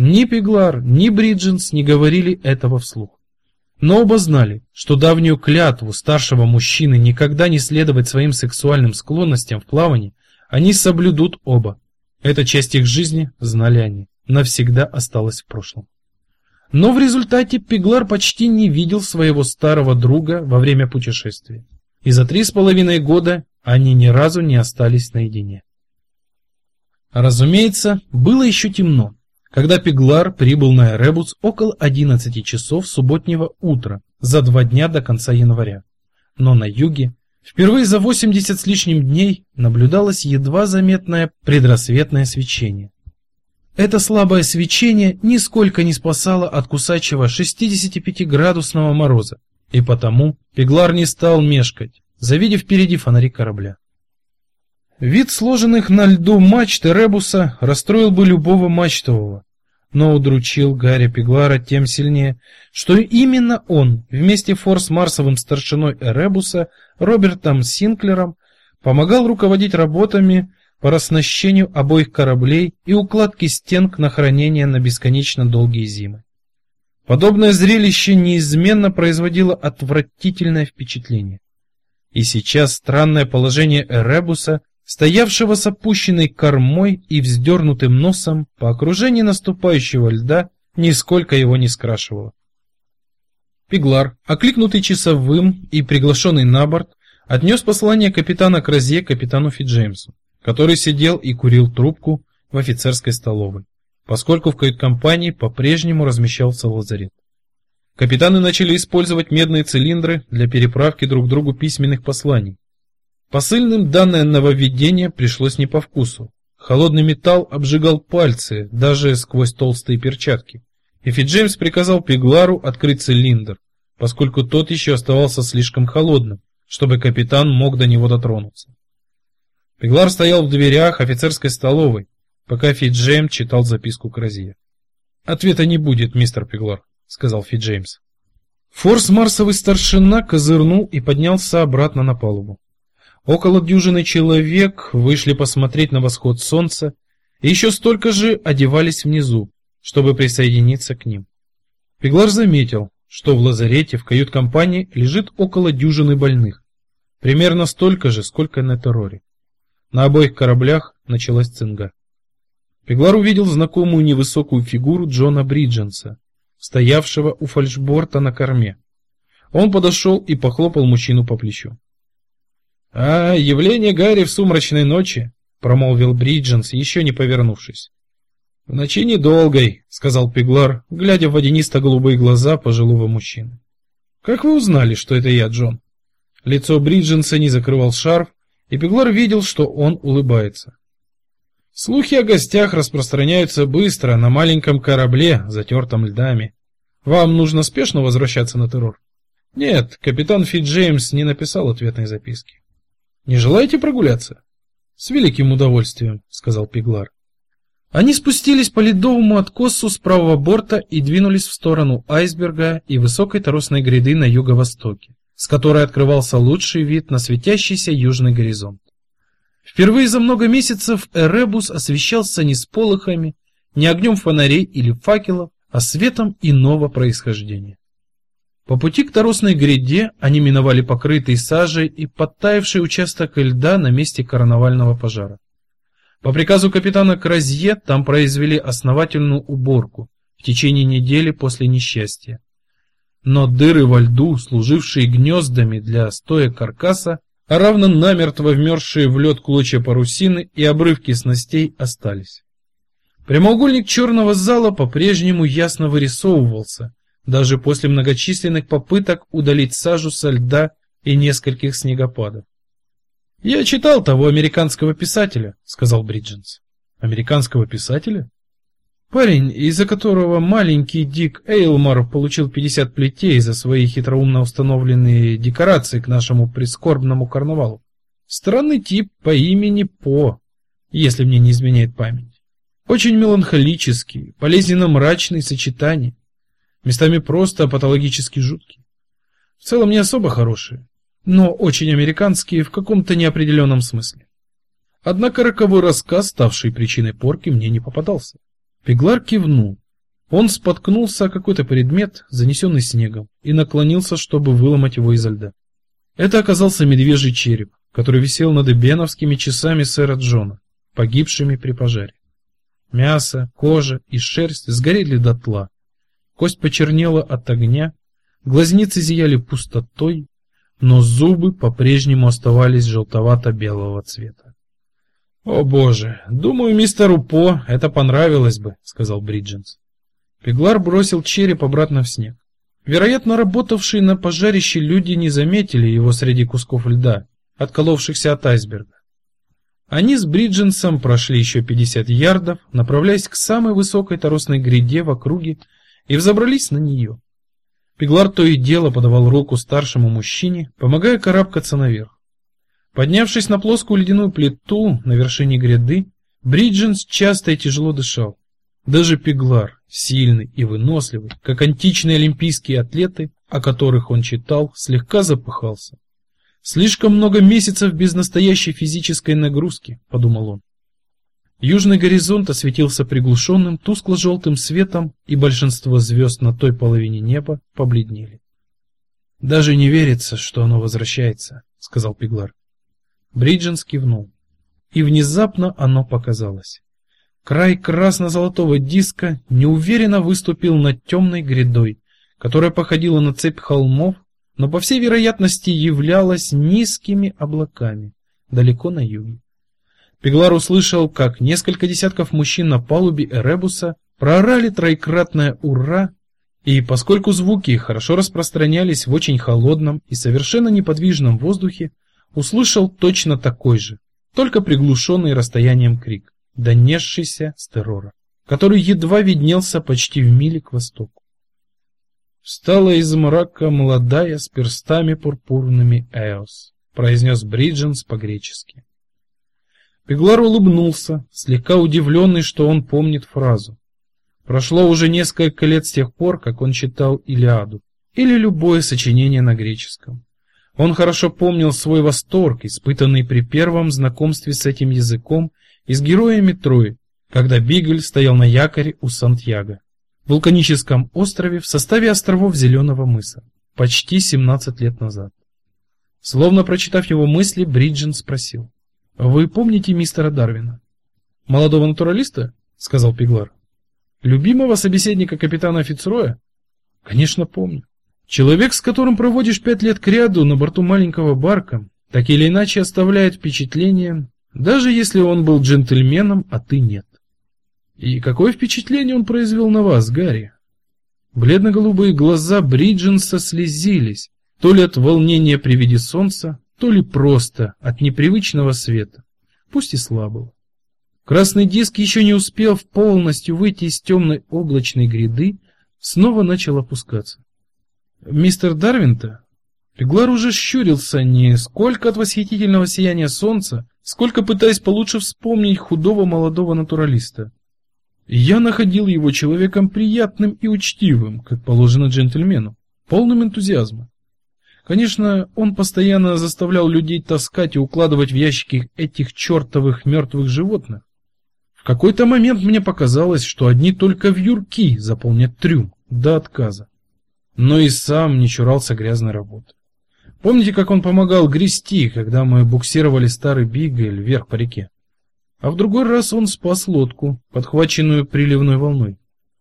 Ни Пеглар, ни Бридженс не говорили этого вслух. Но оба знали, что давнюю клятву старшего мужчины никогда не следовать своим сексуальным склонностям в плавании они соблюдут оба. Эта часть их жизни, знали они, навсегда осталась в прошлом. Но в результате Пеглар почти не видел своего старого друга во время путешествия. И за 3,5 года они ни разу не остались наедине. Разумеется, было еще темно, когда Пеглар прибыл на Эребус около 11 часов субботнего утра, за 2 дня до конца января. Но на юге впервые за 80 с лишним дней наблюдалось едва заметное предрассветное свечение. Это слабое свечение нисколько не спасало от кусачего 65-градусного мороза, и потому Пеглар не стал мешкать, завидев впереди фонари корабля. Вид сложенных на льду мачт Эребуса расстроил бы любого мачтового, но удручил Гарри Пеглара тем сильнее, что именно он вместе форс-марсовым старшиной Эребуса Робертом Синклером помогал руководить работами по оснащению обоих кораблей и укладке стенок на хранение на бесконечно долгие зимы. Подобное зрелище неизменно производило отвратительное впечатление. И сейчас странное положение Эребуса, стоявшего с опущенной кормой и вздернутым носом по окружению наступающего льда, нисколько его не скрашивало. Пеглар, окликнутый часовым и приглашенный на борт, отнес послание капитана Кразье капитану Фитджеймсу, который сидел и курил трубку в офицерской столовой, поскольку в кают-компании по-прежнему размещался лазарет. Капитаны начали использовать медные цилиндры для переправки друг другу письменных посланий. Посыльным данное нововведение пришлось не по вкусу. Холодный металл обжигал пальцы, даже сквозь толстые перчатки. И Фитджеймс приказал Пеглару открыть цилиндр, поскольку тот еще оставался слишком холодным, чтобы капитан мог до него дотронуться. Пеглар стоял в дверях офицерской столовой, пока Фитджеймс читал записку Кразье. «Ответа не будет, мистер Пеглар», — сказал Фитджеймс. Форс-марсовый старшина козырнул и поднялся обратно на палубу. Около дюжины человек вышли посмотреть на восход солнца, и еще столько же одевались внизу, чтобы присоединиться к ним. Пеглар заметил, что в лазарете в кают-компании лежит около дюжины больных, примерно столько же, сколько на Терроре. На обоих кораблях началась цинга. Пеглар увидел знакомую невысокую фигуру Джона Бридженса, стоявшего у фальшборта на корме. Он подошел и похлопал мужчину по плечу. Явление Гарри в сумрачной ночи», — промолвил Бридженс, еще не повернувшись. «В ночи недолгой», — сказал Пеглар, глядя в водянисто-голубые глаза пожилого мужчины. «Как вы узнали, что это я, Джон?» Лицо Бридженса не закрывал шарф, и Пеглар видел, что он улыбается. «Слухи о гостях распространяются быстро на маленьком корабле, затертом льдами. Вам нужно спешно возвращаться на Террор?» «Нет, капитан Фитджеймс не написал ответной записки». «Не желаете прогуляться?» «С великим удовольствием», — сказал Пеглар. Они спустились по ледовому откосу с правого борта и двинулись в сторону айсберга и высокой торосной гряды на юго-востоке, с которой открывался лучший вид на светящийся южный горизонт. Впервые за много месяцев Эребус освещался не сполохами, не огнем фонарей или факелов, а светом иного происхождения. По пути к торосной гряде они миновали покрытый сажей и подтаявший участок льда на месте карнавального пожара. По приказу капитана Кразье там произвели основательную уборку в течение недели после несчастья. Но дыры во льду, служившие гнездами для стоек каркаса, а равно намертво вмерзшие в лед клочья парусины и обрывки снастей остались. Прямоугольник черного зала по-прежнему ясно вырисовывался, даже после многочисленных попыток удалить сажу со льда и нескольких снегопадов. «Я читал того американского писателя», — сказал Бридженс. «Американского писателя?» «Парень, из-за которого маленький Дик Эйлмор получил 50 плетей за свои хитроумно установленные декорации к нашему прискорбному карнавалу. Странный тип по имени По, если мне не изменяет память. Очень меланхолический, болезненно мрачный сочетание. Местами просто патологически жуткие. В целом не особо хорошие, но очень американские в каком-то неопределенном смысле. Однако роковой рассказ, ставший причиной порки, мне не попадался». Пеглар кивнул, Он споткнулся о какой-то предмет, занесенный снегом, и наклонился, чтобы выломать его изо льда. Это оказался медвежий череп, который висел над эбеновскими часами сэра Джона, погибшими при пожаре. Мясо, кожа и шерсть сгорели дотла. Кость почернела от огня, глазницы зияли пустотой, но зубы по-прежнему оставались желтовато-белого цвета. «О боже, думаю, мистеру По это понравилось бы», — сказал Бридженс. Пеглар бросил череп обратно в снег. Вероятно, работавшие на пожарище люди не заметили его среди кусков льда, отколовшихся от айсберга. Они с Бридженсом прошли еще 50 ярдов, направляясь к самой высокой торосной гряде в округе, и взобрались на нее. Пеглар то и дело подавал руку старшему мужчине, помогая карабкаться наверх. Поднявшись на плоскую ледяную плиту на вершине гряды, Бридженс часто и тяжело дышал. Даже Пеглар, сильный и выносливый, как античные олимпийские атлеты, о которых он читал, слегка запыхался. «Слишком много месяцев без настоящей физической нагрузки», — подумал он. Южный горизонт осветился приглушенным тускло-желтым светом, и большинство звезд на той половине неба побледнели. «Даже не верится, что оно возвращается», — сказал Пеглар. Бридженс кивнул. И внезапно оно показалось. Край красно-золотого диска неуверенно выступил над темной грядой, которая походила на цепь холмов, но по всей вероятности являлась низкими облаками далеко на юге. Пеглар услышал, как несколько десятков мужчин на палубе Эребуса проорали троекратное «Ура!», и поскольку звуки хорошо распространялись в очень холодном и совершенно неподвижном воздухе, услышал точно такой же, только приглушенный расстоянием крик, донесшийся с террора, который едва виднелся почти в миле к востоку. «Встала из мрака молодая с перстами пурпурными Эос», — произнес Бридженс по-гречески. Пеглар улыбнулся, слегка удивленный, что он помнит фразу. Прошло уже несколько лет с тех пор, как он читал Илиаду или любое сочинение на греческом. Он хорошо помнил свой восторг, испытанный при первом знакомстве с этим языком и с героями Трои, когда Бигль стоял на якоре у Сантьяго, вулканическом острове в составе островов Зеленого мыса, почти 17 лет назад. Словно прочитав его мысли, Бридженс спросил: «Вы помните мистера Дарвина?» «Молодого натуралиста?» — сказал Пеглар. «Любимого собеседника капитана Фицроя?» «Конечно, помню. Человек, с которым проводишь 5 лет кряду на борту маленького барка, так или иначе оставляет впечатление, даже если он был джентльменом, а ты нет». «И какое впечатление он произвел на вас, Гарри?» Бледно-голубые глаза Бридженса слезились, то ли от волнения при виде солнца, то ли просто от непривычного света, пусть и слабого. Красный диск еще не успел полностью выйти из темной облачной гряды, снова начал опускаться. «Мистер Дарвин-то?» Пеглар уже щурился не сколько от восхитительного сияния солнца, сколько пытаясь получше вспомнить худого молодого натуралиста. Я находил его человеком приятным и учтивым, как положено джентльмену, полным энтузиазма. Конечно, он постоянно заставлял людей таскать и укладывать в ящики этих чертовых мертвых животных. В какой-то момент мне показалось, что одни только вьюрки заполнят трюм до отказа. Но и сам не чурался грязной работы. Помните, как он помогал грести, когда мы буксировали старый Бигль вверх по реке? А в другой раз он спас лодку, подхваченную приливной волной.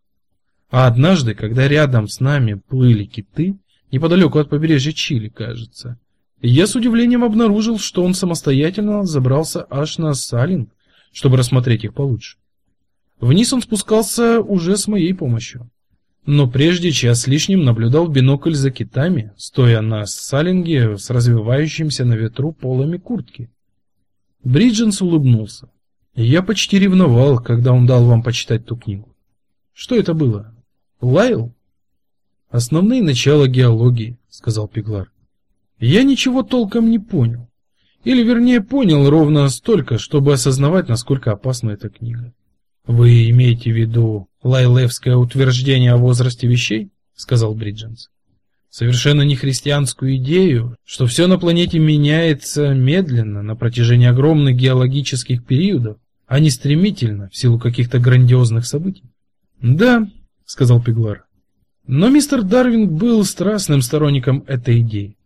А однажды, когда рядом с нами плыли киты, неподалеку от побережья Чили, кажется, я с удивлением обнаружил, что он самостоятельно забрался аж на Салинг, чтобы рассмотреть их получше. Вниз он спускался уже с моей помощью. Но прежде час с лишним наблюдал в бинокль за китами, стоя на Салинге с развивающимся на ветру полами куртки. Бридженс улыбнулся. Я почти ревновал, когда он дал вам почитать ту книгу. Что это было? Лайл? Основные начала геологии, сказал Пеглар. Я ничего толком не понял. Или, вернее, понял ровно столько, чтобы осознавать, насколько опасна эта книга. Вы имеете в виду лайлевское утверждение о возрасте вещей? Сказал Бридженс. Совершенно не христианскую идею, что все на планете меняется медленно на протяжении огромных геологических периодов, а не стремительно в силу каких-то грандиозных событий. Да, сказал Пеглар. Но мистер Дарвин был страстным сторонником этой идеи.